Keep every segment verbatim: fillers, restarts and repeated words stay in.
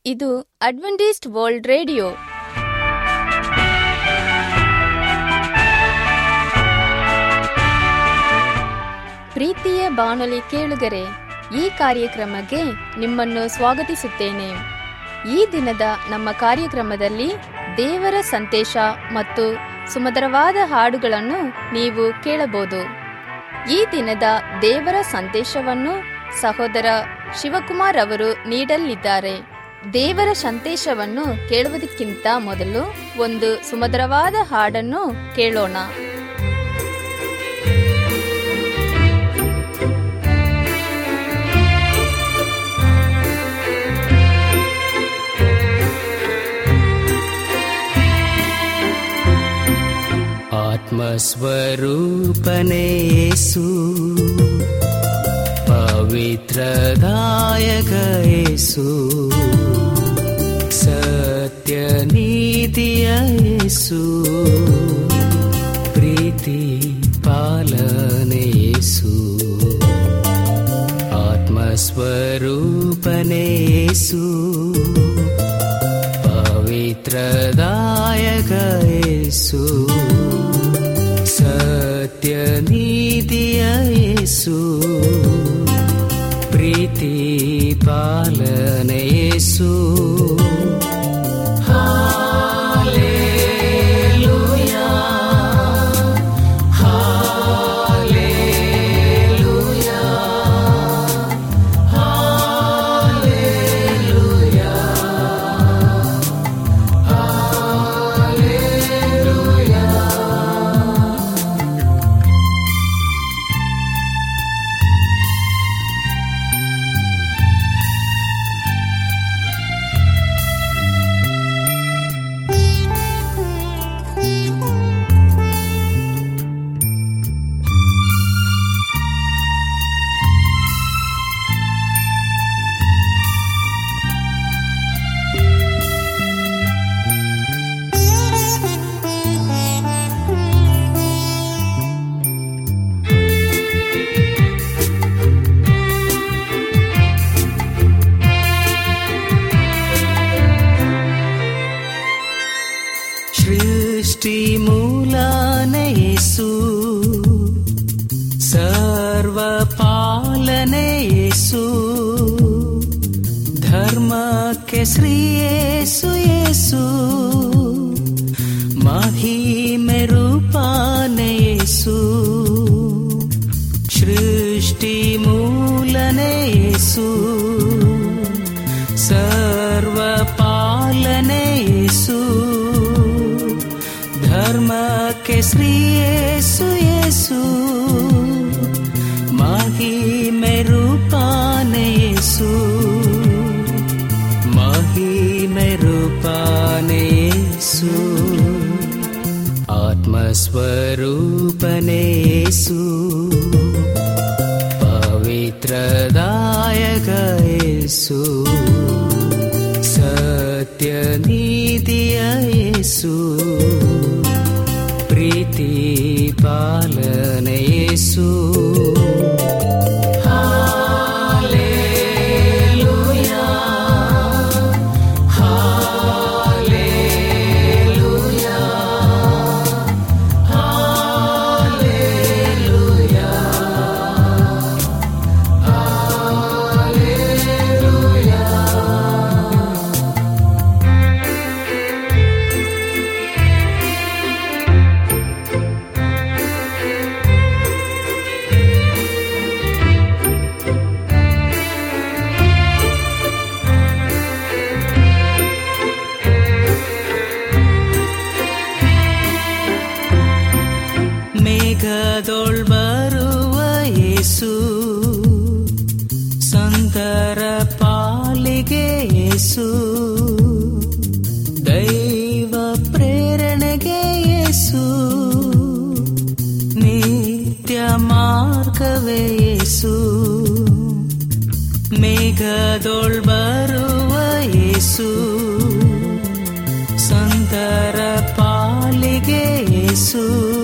ಇದು Adventist world radio. ಪ್ರೀತಿಯ ಬಾನುಲಿ ಕೇಳುಗರೆ, ಈ ಕಾರ್ಯಕ್ರಮಕ್ಕೆ ನಿಮ್ಮನ್ನು ಸ್ವಾಗತಿಸುತ್ತೇನೆ. ಈ ದಿನದ ನಮ್ಮ ಕಾರ್ಯಕ್ರಮದಲ್ಲಿ ದೇವರ ಸಂದೇಶ ಮತ್ತು ಸುಮಧುರವಾದ ಹಾಡುಗಳನ್ನು ನೀವು ಕೇಳಬಹುದು. ಈ ದಿನದ ದೇವರ ಸಂದೇಶವನ್ನು ಸಹೋದರ ಶಿವಕುಮಾರ್ ಅವರು ನೀಡಲಿದ್ದಾರೆ. ದೇವರ ಸಂದೇಶವನ್ನು ಕೇಳುವುದಕ್ಕಿಂತ ಮೊದಲು ಒಂದು ಸುಮಧುರವಾದ ಹಾಡನ್ನು ಕೇಳೋಣ. ಆತ್ಮಸ್ವರೂಪನೇ ಯೇಸು, ಪವಿತ್ರದಾಯಕ ಯೇಸು, ಸತ್ಯ ನೀತಿಯ ಯೇಸು, ಪ್ರೀತಿ ಪಾಲನೆ ಯೇಸು. ಆತ್ಮಸ್ವರೂಪನೇ ಯೇಸು, ಪವಿತ್ರದಾಯಕ ಯೇಸು, ಸತ್ಯ ನೀತಿಯ ಯೇಸು, ಪ್ರೀತಿ ಪಾಲನೆ Yesu. Hallelujah, hallelujah, hallelujah, hallelujah. ಸೃಷ್ಟಿ ಮೂಲನೆ ಯೇಸು, ಸರ್ವ ಪಾಲನೆ ಯೇಸು, ಧರ್ಮಕ್ಕೆ ಶ್ರೀ ಯೇಸು ಯೇಸು, ಮಹಿಮೆ ರೂಪನೆ ಯೇಸು. ಸೃಷ್ಟಿ ಮೂಲನೆ ಯೇಸು, ಸರ್ವ ಪಾಲನೆ ಯೇಸು, ಧರ್ಮಕ್ಕೆ ಶ್ರೀ ಯೇಸು ಯೇಸು, ಮಹಿಮೆ ರೂಪನೆ ಯೇಸು, ಮಹಿಮೆ ರೂಪನೆ ಯೇಸು. ಆತ್ಮಸ್ವರೂಪನೆ ಯೇಸು, ಪವಿತ್ರದಾಯಕ ಯೇಸು, ಸತ್ಯ ನೀತಿಯ ಯೇಸು, ಪ್ರೀತಿ ಪಾಲನೆ Yesu. Hallelujah, hallelujah, hallelujah, hallelujah. ಮೇಘದೊಳ್ ಬರುವ ಯೇಸು, ಸಂತರ ಪಾಲಿಗೆ ಯೇಸು, ದೈವ ಪ್ರೇರಣೆಗೆ ಯೇಸು, ನಿತ್ಯ ಮಾರ್ಗವೇ ಯೇಸು. ಮೇಘದೊಳ್ ಬರುವ ಯೇಸು, ಸಂತರ ಪಾಲಿಗೆ ಯೇಸು.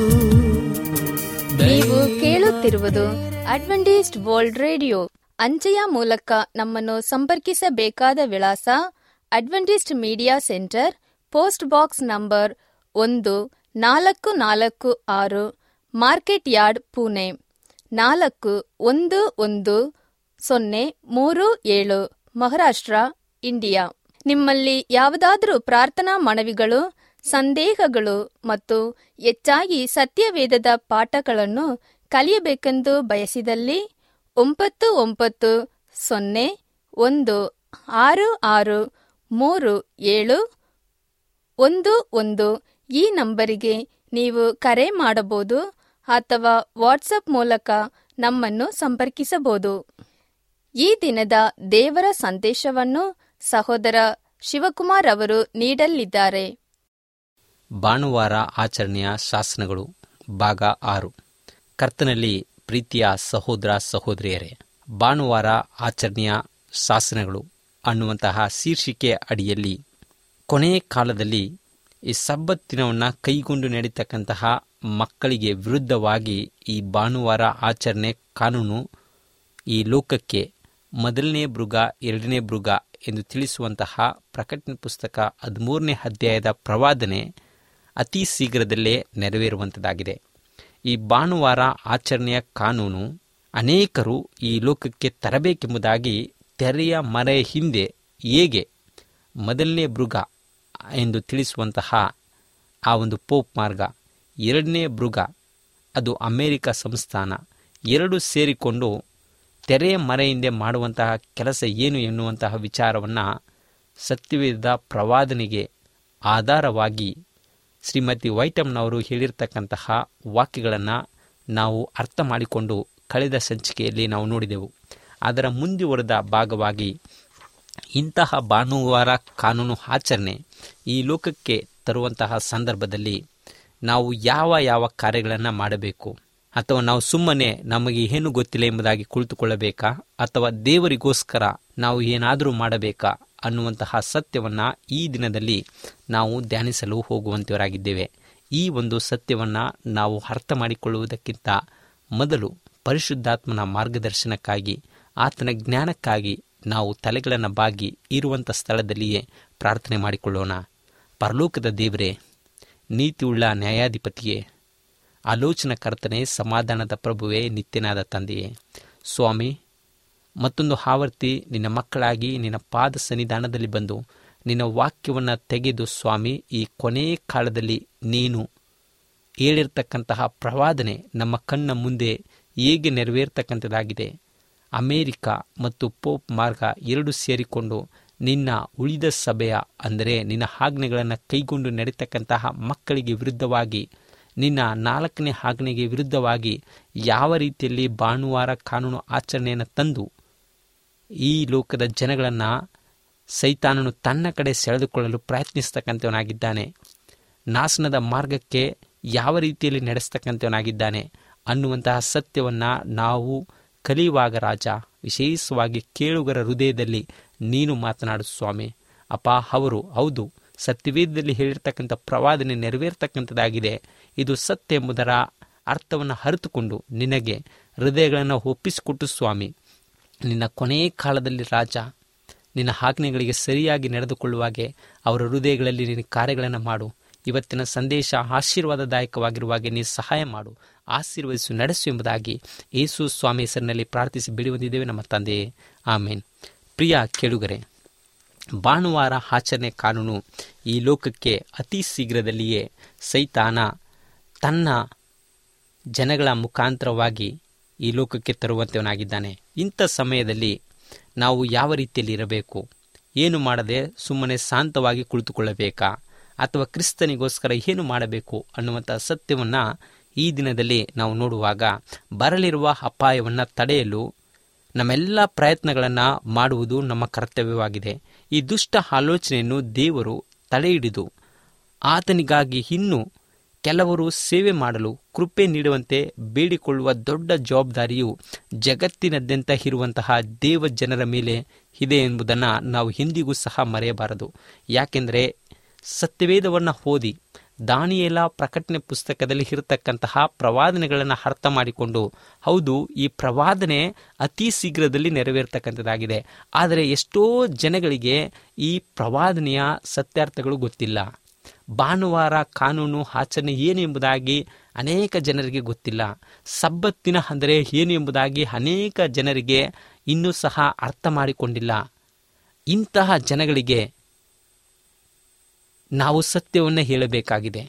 ನೀವು ಕೇಳುತ್ತಿರುವುದು ಅಡ್ವೆಂಟಿಸ್ಟ್ ವರ್ಲ್ಡ್ ರೇಡಿಯೋ. ಅಂಚೆಯ ಮೂಲಕ ನಮ್ಮನ್ನು ಸಂಪರ್ಕಿಸಬೇಕಾದ ವಿಳಾಸ: Adventist media centre, post box number ಒಂದು ನಾಲ್ಕು ನಾಲ್ಕು ಆರು, ಮಾರ್ಕೆಟ್ ಯಾರ್ಡ್, ಪುಣೆ ನಾಲ್ಕು ಒಂದು ಒಂದು ಸೊನ್ನೆ ಮೂರು ಏಳು, ಮಹಾರಾಷ್ಟ್ರ, ಇಂಡಿಯಾ. ನಿಮ್ಮಲ್ಲಿ ಯಾವುದಾದರೂ ಪ್ರಾರ್ಥನಾ ಮನವಿಗಳು, ಸಂದೇಹಗಳು ಮತ್ತು ಹೆಚ್ಚಾಗಿ ಸತ್ಯವೇದದ ಪಾಠಗಳನ್ನು ಕಲಿಯಬೇಕೆಂದು ಬಯಸಿದಲ್ಲಿ ಒಂಬತ್ತು ಒಂಬತ್ತು ಸೊನ್ನೆ ಒಂದು ಆರು ಆರು ಮೂರು ಏಳು ಒಂದು ಒಂದು ಈ ನಂಬರಿಗೆ ನೀವು ಕರೆ ಮಾಡಬಹುದು ಅಥವಾ ವಾಟ್ಸಪ್ ಮೂಲಕ ನಮ್ಮನ್ನು ಸಂಪರ್ಕಿಸಬಹುದು. ಈ ದಿನದ ದೇವರ ಸಂದೇಶವನ್ನು ಸಹೋದರ ಶಿವಕುಮಾರ್ ಅವರು ನೀಡಲಿದ್ದಾರೆ. ಭಾನುವಾರ ಆಚರಣೆಯ ಶಾಸನಗಳು, ಭಾಗ ಆರು. ಕರ್ತನಲ್ಲಿ ಪ್ರೀತಿಯ ಸಹೋದರ ಸಹೋದರಿಯರೇ, ಭಾನುವಾರ ಆಚರಣೆಯ ಶಾಸನಗಳು ಅನ್ನುವಂತಹ ಶೀರ್ಷಿಕೆ ಅಡಿಯಲ್ಲಿ ಕೊನೆಯ ಕಾಲದಲ್ಲಿ ಈ ಸಬ್ಬತ್ ದಿನವನ್ನು ಕೈಗೊಂಡು ನಡೀತಕ್ಕಂತಹ ಮಕ್ಕಳಿಗೆ ವಿರುದ್ಧವಾಗಿ ಈ ಭಾನುವಾರ ಆಚರಣೆ ಕಾನೂನು ಈ ಲೋಕಕ್ಕೆ ಮೊದಲನೇ ಮೃಗ, ಎರಡನೇ ಮೃಗ ಎಂದು ತಿಳಿಸುವಂತಹ ಪ್ರಕಟಣೆ ಪುಸ್ತಕ ಹದಿಮೂರನೇ ಅಧ್ಯಾಯದ ಪ್ರವಾದನೆ ಅತಿ ಶೀಘ್ರದಲ್ಲೇ ನೆರವೇರುವಂಥದ್ದಾಗಿದೆ. ಈ ಭಾನುವಾರ ಆಚರಣೆಯ ಕಾನೂನು ಅನೇಕರು ಈ ಲೋಕಕ್ಕೆ ತರಬೇಕೆಂಬುದಾಗಿ ತೆರೆಯ ಮರೆಯ ಹಿಂದೆ ಹೇಗೆ ಮೊದಲನೇ ಮೃಗ ಎಂದು ತಿಳಿಸುವಂತಹ ಆ ಒಂದು ಪೋಪ್ ಮಾರ್ಗ, ಎರಡನೇ ಮೃಗ ಅದು ಅಮೇರಿಕ ಸಂಸ್ಥಾನ, ಎರಡು ಸೇರಿಕೊಂಡು ತೆರೆಯ ಮರೆಯಿಂದೆ ಮಾಡುವಂತಹ ಕೆಲಸ ಏನು ಎನ್ನುವಂತಹ ವಿಚಾರವನ್ನು ಸತ್ಯವೇದ ಪ್ರವಾದನೆಗೆ ಆಧಾರವಾಗಿ ಶ್ರೀಮತಿ ವೈಟಮ್ನವರು ಹೇಳಿರ್ತಕ್ಕಂತಹ ವಾಕ್ಯಗಳನ್ನು ನಾವು ಅರ್ಥ ಮಾಡಿಕೊಂಡು ಕಳೆದ ಸಂಚಿಕೆಯಲ್ಲಿ ನಾವು ನೋಡಿದೆವು. ಅದರ ಮುಂದುವರೆದ ಭಾಗವಾಗಿ ಇಂತಹ ಭಾನುವಾರ ಕಾನೂನು ಆಚರಣೆ ಈ ಲೋಕಕ್ಕೆ ತರುವಂತಹ ಸಂದರ್ಭದಲ್ಲಿ ನಾವು ಯಾವ ಯಾವ ಕಾರ್ಯಗಳನ್ನು ಮಾಡಬೇಕು, ಅಥವಾ ನಾವು ಸುಮ್ಮನೆ ನಮಗೆ ಏನು ಗೊತ್ತಿಲ್ಲ ಎಂಬುದಾಗಿ ಕುಳಿತುಕೊಳ್ಳಬೇಕಾ, ಅಥವಾ ದೇವರಿಗೋಸ್ಕರ ನಾವು ಏನಾದರೂ ಮಾಡಬೇಕಾ ಅನ್ನುವಂತಹ ಸತ್ಯವನ್ನು ಈ ದಿನದಲ್ಲಿ ನಾವು ಧ್ಯಾನಿಸಲು ಹೋಗುವಂತವರಾಗಿದ್ದೇವೆ. ಈ ಒಂದು ಸತ್ಯವನ್ನು ನಾವು ಅರ್ಥ ಮಾಡಿಕೊಳ್ಳುವುದಕ್ಕಿಂತ ಮೊದಲು ಪರಿಶುದ್ಧಾತ್ಮನ ಮಾರ್ಗದರ್ಶನಕ್ಕಾಗಿ, ಆತನ ಜ್ಞಾನಕ್ಕಾಗಿ ನಾವು ತಲೆಗಳನ್ನು ಬಾಗಿ ಇರುವಂಥ ಸ್ಥಳದಲ್ಲಿಯೇ ಪ್ರಾರ್ಥನೆ ಮಾಡಿಕೊಳ್ಳೋಣ. ಪರಲೋಕದ ದೇವರೇ, ನೀತಿಯುಳ್ಳ ನ್ಯಾಯಾಧಿಪತಿಯೇ, ಆಲೋಚನಕರ್ತನೇ, ಸಮಾಧಾನದ ಪ್ರಭುವೇ, ನಿತ್ಯನಾದ ತಂದೆಯೇ, ಸ್ವಾಮಿ, ಮತ್ತೊಂದು ಆವರ್ತಿ ನಿನ್ನ ಮಕ್ಕಳಾಗಿ ನಿನ್ನ ಪಾದ ಸನ್ನಿಧಾನದಲ್ಲಿ ಬಂದು ನಿನ್ನ ವಾಕ್ಯವನ್ನು ತೆಗೆದು ಸ್ವಾಮಿ, ಈ ಕೊನೆಯ ಕಾಲದಲ್ಲಿ ನೀನು ಹೇಳಿರ್ತಕ್ಕಂತಹ ಪ್ರವಾದನೆ ನಮ್ಮ ಕಣ್ಣ ಮುಂದೆ ಹೇಗೆ ನೆರವೇರ್ತಕ್ಕಂಥದ್ದಾಗಿದೆ. ಅಮೇರಿಕ ಮತ್ತು ಪೋಪ್ ಮಾರ್ಗ ಎರಡು ಸೇರಿಕೊಂಡು ನಿನ್ನ ಉಳಿದ ಸಭೆಯ, ಅಂದರೆ ನಿನ್ನ ಆಜ್ಞೆಗಳನ್ನು ಕೈಗೊಂಡು ನಡೀತಕ್ಕಂತಹ ಮಕ್ಕಳಿಗೆ ವಿರುದ್ಧವಾಗಿ, ನಿನ್ನ ನಾಲ್ಕನೇ ಆಜ್ಞೆಗೆ ವಿರುದ್ಧವಾಗಿ ಯಾವ ರೀತಿಯಲ್ಲಿ ಭಾನುವಾರ ಕಾನೂನು ಆಚರಣೆಯನ್ನು ತಂದು ಈ ಲೋಕದ ಜನಗಳನ್ನು ಸೈತಾನನು ತನ್ನ ಕಡೆ ಸೆಳೆದುಕೊಳ್ಳಲು ಪ್ರಯತ್ನಿಸ್ತಕ್ಕಂಥವನಾಗಿದ್ದಾನೆ, ನಾಶನದ ಮಾರ್ಗಕ್ಕೆ ಯಾವ ರೀತಿಯಲ್ಲಿ ನಡೆಸ್ತಕ್ಕಂಥವನಾಗಿದ್ದಾನೆ ಅನ್ನುವಂತಹ ಸತ್ಯವನ್ನು ನಾವು ಕಲಿಯುವಾಗ ರಾಜ, ವಿಶೇಷವಾಗಿ ಕೇಳುಗರ ಹೃದಯದಲ್ಲಿ ನೀನು ಮಾತನಾಡು ಸ್ವಾಮಿ. ಅಪ್ಪ, ಅವರು ಹೌದು, ಸತ್ಯವೇದದಲ್ಲಿ ಹೇಳಿರ್ತಕ್ಕಂಥ ಪ್ರವಾದನೆ ನೆರವೇರ್ತಕ್ಕಂಥದ್ದಾಗಿದೆ, ಇದು ಸತ್ಯ ಎಂಬುದರ ಅರ್ಥವನ್ನು ಅರಿತುಕೊಂಡು ನಿನಗೆ ಹೃದಯಗಳನ್ನು ಒಪ್ಪಿಸಿಕೊಟ್ಟು ಸ್ವಾಮಿ, ನಿನ್ನ ಕೊನೆಯ ಕಾಲದಲ್ಲಿ ರಾಜ ನಿನ್ನ ಆಜ್ಞೆಗಳಿಗೆ ಸರಿಯಾಗಿ ನಡೆದುಕೊಳ್ಳುವಾಗೆ ಅವರ ಹೃದಯಗಳಲ್ಲಿ ನಿನ್ನ ಕಾರ್ಯಗಳನ್ನು ಮಾಡು. ಇವತ್ತಿನ ಸಂದೇಶ ಆಶೀರ್ವಾದದಾಯಕವಾಗಿರುವಾಗೆ ನೀನು ಸಹಾಯ ಮಾಡು, ಆಶೀರ್ವದಿಸು, ನಡೆಸು ಎಂಬುದಾಗಿ ಯೇಸು ಸ್ವಾಮಿ ಹೆಸರಿನಲ್ಲಿ ಪ್ರಾರ್ಥಿಸಿ ಬಿಡುವಂದಿದ್ದೇವೆ ನಮ್ಮ ತಂದೆಯೇ, ಆಮೇನ್. ಪ್ರಿಯ ಕೇಳುಗರೆ, ಭಾನುವಾರ ಆಚರಣೆ ಕಾನೂನು ಈ ಲೋಕಕ್ಕೆ ಅತಿ ಶೀಘ್ರದಲ್ಲಿಯೇ ಸೈತಾನ ತನ್ನ ಜನಗಳ ಮುಖಾಂತರವಾಗಿ ಈ ಲೋಕಕ್ಕೆ ತರುವಂತವನಾಗಿದ್ದಾನೆ. ಇಂಥ ಸಮಯದಲ್ಲಿ ನಾವು ಯಾವ ರೀತಿಯಲ್ಲಿ ಇರಬೇಕು, ಏನು ಮಾಡದೆ ಸುಮ್ಮನೆ ಶಾಂತವಾಗಿ ಕುಳಿತುಕೊಳ್ಳಬೇಕಾ, ಅಥವಾ ಕ್ರಿಸ್ತನಿಗೋಸ್ಕರ ಏನು ಮಾಡಬೇಕು ಅನ್ನುವಂಥ ಸತ್ಯವನ್ನು ಈ ದಿನದಲ್ಲಿ ನಾವು ನೋಡುವಾಗ, ಬರಲಿರುವ ಅಪಾಯವನ್ನು ತಡೆಯಲು ನಮ್ಮೆಲ್ಲ ಪ್ರಯತ್ನಗಳನ್ನು ಮಾಡುವುದು ನಮ್ಮ ಕರ್ತವ್ಯವಾಗಿದೆ. ಈ ದುಷ್ಟ ಆಲೋಚನೆಯನ್ನು ದೇವರು ತಡೆಹಿಡಿದು ಆತನಿಗಾಗಿ ಇನ್ನೂ ಕೆಲವರು ಸೇವೆ ಮಾಡಲು ಕೃಪೆ ನೀಡುವಂತೆ ಬೇಡಿಕೊಳ್ಳುವ ದೊಡ್ಡ ಜವಾಬ್ದಾರಿಯು ಜಗತ್ತಿನಾದ್ಯಂತ ಇರುವಂತಹ ದೇವ ಜನರ ಮೇಲೆ ಇದೆ ಎಂಬುದನ್ನು ನಾವು ಎಂದಿಗೂ ಸಹ ಮರೆಯಬಾರದು. ಯಾಕೆಂದರೆ ಸತ್ಯವೇದವನ್ನು ಓದಿ ದಾನಿಯೇಲ ಪ್ರಕಟಣೆ ಪುಸ್ತಕದಲ್ಲಿ ಇರತಕ್ಕಂತಹ ಪ್ರವಾದನೆಗಳನ್ನು ಅರ್ಥ ಮಾಡಿಕೊಂಡು, ಹೌದು ಈ ಪ್ರವಾದನೆ ಅತಿ ಶೀಘ್ರದಲ್ಲಿ ನೆರವೇರ್ತಕ್ಕಂಥದ್ದಾಗಿದೆ, ಆದರೆ ಎಷ್ಟೋ ಜನಗಳಿಗೆ ಈ ಪ್ರವಾದನೆಯ ಸತ್ಯಾರ್ಥಗಳು ಗೊತ್ತಿಲ್ಲ. ಭಾನುವಾರ ಕಾನೂನು ಆಚರಣೆ ಏನು ಎಂಬುದಾಗಿ ಅನೇಕ ಜನರಿಗೆ ಗೊತ್ತಿಲ್ಲ. ಸಬ್ಬತ್ತಿನ ಅಂದರೆ ಏನು ಎಂಬುದಾಗಿ ಅನೇಕ ಜನರಿಗೆ ಇನ್ನೂ ಸಹ ಅರ್ಥ ಮಾಡಿಕೊಂಡಿಲ್ಲ. ಇಂತಹ ಜನಗಳಿಗೆ ನಾವು ಸತ್ಯವನ್ನು ಹೇಳಬೇಕಾಗಿದೆ.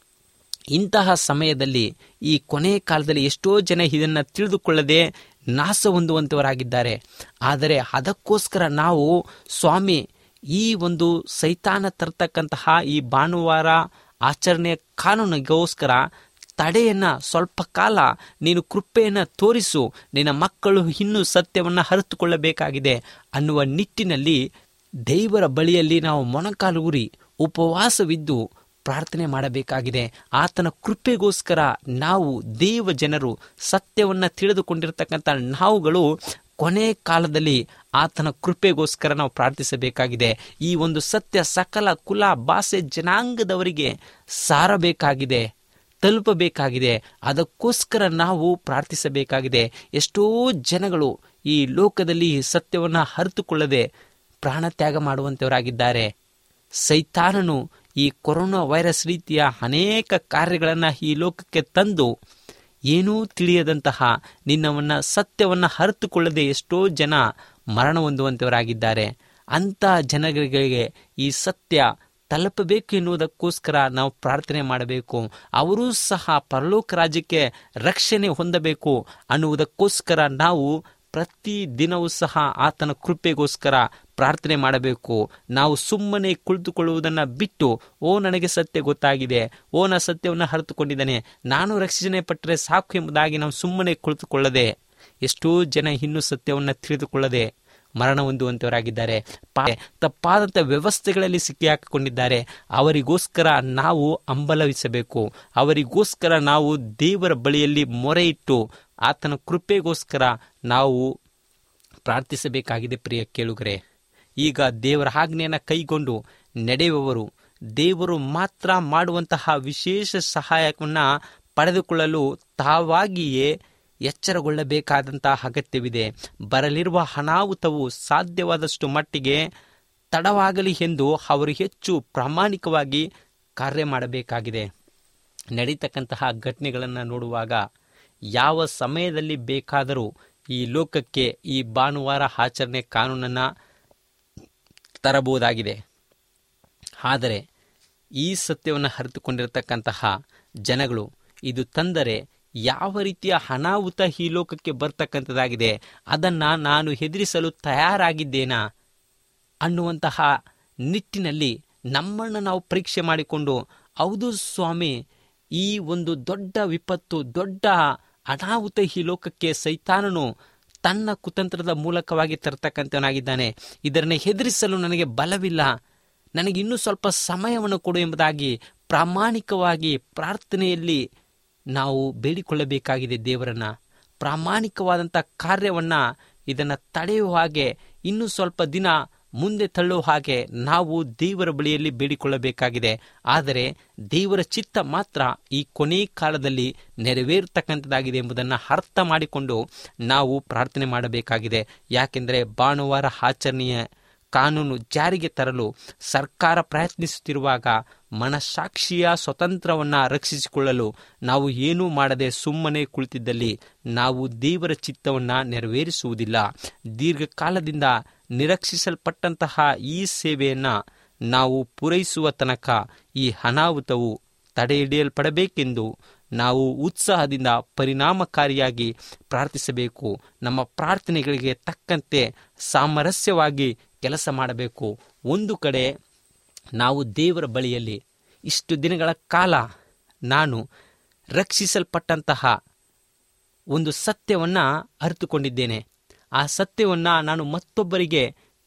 ಇಂತಹ ಸಮಯದಲ್ಲಿ ಈ ಕೊನೆಯ ಕಾಲದಲ್ಲಿ ಎಷ್ಟೋ ಜನ ಇದನ್ನು ತಿಳಿದುಕೊಳ್ಳದೆ ನಾಶ ಹೊಂದುವಂತವರಾಗಿದ್ದಾರೆ. ಆದರೆ ಅದಕ್ಕೋಸ್ಕರ ನಾವು ಸ್ವಾಮಿ ಈ ಒಂದು ಸೈತಾನ ತರ್ತಕ್ಕಂತಹ ಈ ಭಾನುವಾರ ಆಚರಣೆಯ ಕಾನೂನಿಗೋಸ್ಕರ ತಡೆಯನ್ನು ಸ್ವಲ್ಪ ಕಾಲ ನೀನು ಕೃಪೆಯನ್ನು ತೋರಿಸು, ನಿನ್ನ ಮಕ್ಕಳು ಇನ್ನೂ ಸತ್ಯವನ್ನು ಅರಿತುಕೊಳ್ಳಬೇಕಾಗಿದೆ ಅನ್ನುವ ನಿಟ್ಟಿನಲ್ಲಿ ದೇವರ ಬಳಿಯಲ್ಲಿ ನಾವು ಮೊಣಕಾಲು ಊರಿ ಉಪವಾಸವಿದ್ದು ಪ್ರಾರ್ಥನೆ ಮಾಡಬೇಕಾಗಿದೆ. ಆತನ ಕೃಪೆಗೋಸ್ಕರ ನಾವು ದೇವ ಜನರು ಸತ್ಯವನ್ನು ತಿಳಿದುಕೊಂಡಿರ್ತಕ್ಕಂಥ ನಾವುಗಳು ಕೊನೆ ಕಾಲದಲ್ಲಿ ಆತನ ಕೃಪೆಗೋಸ್ಕರ ನಾವು ಪ್ರಾರ್ಥಿಸಬೇಕಾಗಿದೆ. ಈ ಒಂದು ಸತ್ಯ ಸಕಲ ಕುಲ ಭಾಷೆ ಜನಾಂಗದವರಿಗೆ ಸಾರಬೇಕಾಗಿದೆ, ತಲುಪಬೇಕಾಗಿದೆ. ಅದಕ್ಕೋಸ್ಕರ ನಾವು ಪ್ರಾರ್ಥಿಸಬೇಕಾಗಿದೆ. ಎಷ್ಟೋ ಜನಗಳು ಈ ಲೋಕದಲ್ಲಿ ಸತ್ಯವನ್ನು ಅರಿತುಕೊಳ್ಳದೆ ಪ್ರಾಣ ತ್ಯಾಗ ಮಾಡುವಂಥವರಾಗಿದ್ದಾರೆ. ಸೈತಾನನು ಈ ಕೊರೋನಾ ವೈರಸ್ ರೀತಿಯ ಅನೇಕ ಕಾರ್ಯಗಳನ್ನು ಈ ಲೋಕಕ್ಕೆ ತಂದು ಏನೂ ತಿಳಿಯದಂತಹ ನಿನ್ನವನ್ನು ಸತ್ಯವನ್ನು ಅರಿತುಕೊಳ್ಳದೆ ಎಷ್ಟೋ ಜನ ಮರಣ ಹೊಂದುವಂಥವರಾಗಿದ್ದಾರೆ. ಅಂಥ ಜನಗಳಿಗೆ ಈ ಸತ್ಯ ತಲುಪಬೇಕು ಎನ್ನುವುದಕ್ಕೋಸ್ಕರ ನಾವು ಪ್ರಾರ್ಥನೆ ಮಾಡಬೇಕು. ಅವರೂ ಸಹ ಪರಲೋಕ ರಾಜ್ಯಕ್ಕೆ ರಕ್ಷಣೆ ಹೊಂದಬೇಕು ಅನ್ನುವುದಕ್ಕೋಸ್ಕರ ನಾವು ಪ್ರತಿ ದಿನವೂ ಸಹ ಆತನ ಕೃಪೆಗೋಸ್ಕರ ಪ್ರಾರ್ಥನೆ ಮಾಡಬೇಕು. ನಾವು ಸುಮ್ಮನೆ ಕುಳಿತುಕೊಳ್ಳುವುದನ್ನು ಬಿಟ್ಟು, ಓ ನನಗೆ ಸತ್ಯ ಗೊತ್ತಾಗಿದೆ, ಓ ನಾ ಸತ್ಯವನ್ನು ಅರಿತುಕೊಂಡಿದ್ದೇನೆ, ನಾನು ರಕ್ಷಣೆ ಪಟ್ಟರೆ ಸಾಕು ಎಂಬುದಾಗಿ ನಾವು ಸುಮ್ಮನೆ ಕುಳಿತುಕೊಳ್ಳದೆ ಎಷ್ಟೋ ಜನ ಇನ್ನೂ ಸತ್ಯವನ್ನು ತಿಳಿದುಕೊಳ್ಳದೆ ಮರಣ ಹೊಂದುವಂತವರಾಗಿದ್ದಾರೆ. ತಪ್ಪಾದಂಥ ವ್ಯವಸ್ಥೆಗಳಲ್ಲಿ ಸಿಕ್ಕಿ ಹಾಕಿಕೊಂಡಿದ್ದಾರೆ. ಅವರಿಗೋಸ್ಕರ ನಾವು ಹಂಬಲಿಸಬೇಕು. ಅವರಿಗೋಸ್ಕರ ನಾವು ದೇವರ ಬಳಿಯಲ್ಲಿ ಮೊರೆ ಇಟ್ಟು ಆತನ ಕೃಪೆಗೋಸ್ಕರ ನಾವು ಪ್ರಾರ್ಥಿಸಬೇಕಾಗಿದೆ. ಪ್ರಿಯ ಕೇಳುಗರೆ, ಈಗ ದೇವರ ಆಜ್ಞೆಯನ್ನು ಕೈಗೊಂಡು ನಡೆಯುವವರು ದೇವರು ಮಾತ್ರ ಮಾಡುವಂತಹ ವಿಶೇಷ ಸಹಾಯವನ್ನು ಪಡೆದುಕೊಳ್ಳಲು ತಾವಾಗಿಯೇ ಎಚ್ಚರಗೊಳ್ಳಬೇಕಾದಂತಹ ಅಗತ್ಯವಿದೆ. ಬರಲಿರುವ ಅನಾಹುತವು ಸಾಧ್ಯವಾದಷ್ಟು ಮಟ್ಟಿಗೆ ತಡವಾಗಲಿ ಎಂದು ಅವರು ಹೆಚ್ಚು ಪ್ರಾಮಾಣಿಕವಾಗಿ ಕಾರ್ಯ ಮಾಡಬೇಕಾಗಿದೆ. ನಡೀತಕ್ಕಂತಹ ಘಟನೆಗಳನ್ನು ನೋಡುವಾಗ ಯಾವ ಸಮಯದಲ್ಲಿ ಬೇಕಾದರೂ ಈ ಲೋಕಕ್ಕೆ ಈ ಭಾನುವಾರ ಆಚರಣೆ ಕಾನೂನನ್ನು ತರಬಹುದಾಗಿದೆ. ಆದರೆ ಈ ಸತ್ಯವನ್ನು ಅರಿತುಕೊಂಡಿರತಕ್ಕಂತಹ ಜನಗಳು ಇದು ತಂದರೆ ಯಾವ ರೀತಿಯ ಅನಾಹುತ ಈ ಲೋಕಕ್ಕೆ ಬರ್ತಕ್ಕಂಥದ್ದಾಗಿದೆ, ಅದನ್ನು ನಾನು ಎದುರಿಸಲು ತಯಾರಾಗಿದ್ದೇನಾ ಅನ್ನುವಂತಹ ನಿಟ್ಟಿನಲ್ಲಿ ನಮ್ಮನ್ನು ನಾವು ಪರೀಕ್ಷೆ ಮಾಡಿಕೊಂಡು, ಹೌದು ಸ್ವಾಮಿ, ಈ ಒಂದು ದೊಡ್ಡ ವಿಪತ್ತು, ದೊಡ್ಡ ಅನಾಹುತ ಈ ಲೋಕಕ್ಕೆ ಸೈತಾನನು ತನ್ನ ಕುತಂತ್ರದ ಮೂಲಕವಾಗಿ ತರ್ತಕ್ಕಂಥವನಾಗಿದ್ದಾನೆ, ಇದನ್ನು ಎದುರಿಸಲು ನನಗೆ ಬಲವಿಲ್ಲ, ನನಗೆ ಇನ್ನೂ ಸ್ವಲ್ಪ ಸಮಯವನ್ನು ಕೊಡು ಎಂಬುದಾಗಿ ಪ್ರಾಮಾಣಿಕವಾಗಿ ಪ್ರಾರ್ಥನೆಯಲ್ಲಿ ನಾವು ಬೇಡಿಕೊಳ್ಳಬೇಕಾಗಿದೆ. ದೇವರನ್ನ ಪ್ರಾಮಾಣಿಕವಾದಂಥ ಕಾರ್ಯವನ್ನು ಇದನ್ನು ತಡೆಯುವ ಹಾಗೆ, ಇನ್ನೂ ಸ್ವಲ್ಪ ದಿನ ಮುಂದೆ ತಳ್ಳುವ ಹಾಗೆ ನಾವು ದೇವರ ಬಳಿಯಲ್ಲಿ ಬೇಡಿಕೊಳ್ಳಬೇಕಾಗಿದೆ. ಆದರೆ ದೇವರ ಚಿತ್ತ ಮಾತ್ರ ಈ ಕೊನೆ ಕಾಲದಲ್ಲಿ ನೆರವೇರ್ತಕ್ಕಂಥದ್ದಾಗಿದೆ ಎಂಬುದನ್ನು ಅರ್ಥ ಮಾಡಿಕೊಂಡು ನಾವು ಪ್ರಾರ್ಥನೆ ಮಾಡಬೇಕಾಗಿದೆ. ಯಾಕೆಂದರೆ ಭಾನುವಾರ ಆಚರಣೆಯ ಕಾನೂನು ಜಾರಿಗೆ ತರಲು ಸರ್ಕಾರ ಪ್ರಯತ್ನಿಸುತ್ತಿರುವಾಗ ಮನಸ್ಸಾಕ್ಷಿಯ ಸ್ವತಂತ್ರವನ್ನು ರಕ್ಷಿಸಿಕೊಳ್ಳಲು ನಾವು ಏನೂ ಮಾಡದೆ ಸುಮ್ಮನೆ ಕುಳಿತಿದ್ದಲ್ಲಿ ನಾವು ದೇವರ ಚಿತ್ತವನ್ನು ನೆರವೇರಿಸುವುದಿಲ್ಲ. ದೀರ್ಘಕಾಲದಿಂದ ನಿರೀಕ್ಷಿಸಲ್ಪಟ್ಟಂತಹ ಈ ಸೇವೆಯನ್ನು ನಾವು ಪೂರೈಸುವ ತನಕ ಈ ಅನಾಹುತವು ತಡೆಹಿಡಿಯಲ್ಪಡಬೇಕೆಂದು ನಾವು ಉತ್ಸಾಹದಿಂದ ಪರಿಣಾಮಕಾರಿಯಾಗಿ ಪ್ರಾರ್ಥಿಸಬೇಕು. ನಮ್ಮ ಪ್ರಾರ್ಥನೆಗಳಿಗೆ ತಕ್ಕಂತೆ ಸಾಮರಸ್ಯವಾಗಿ ಕೆಲಸ ಮಾಡಬೇಕು. ಒಂದು ಕಡೆ ನಾವು ದೇವರ ಬಳಿಯಲ್ಲಿ ಇಷ್ಟು ದಿನಗಳ ಕಾಲ ನಾನು ರಕ್ಷಿಸಲ್ಪಟ್ಟಂತಹ ಒಂದು ಸತ್ಯವನ್ನು ಅರಿತುಕೊಂಡಿದ್ದೇನೆ, ಆ ಸತ್ಯವನ್ನು ನಾನು ಮತ್ತೊಬ್ಬರಿಗೆ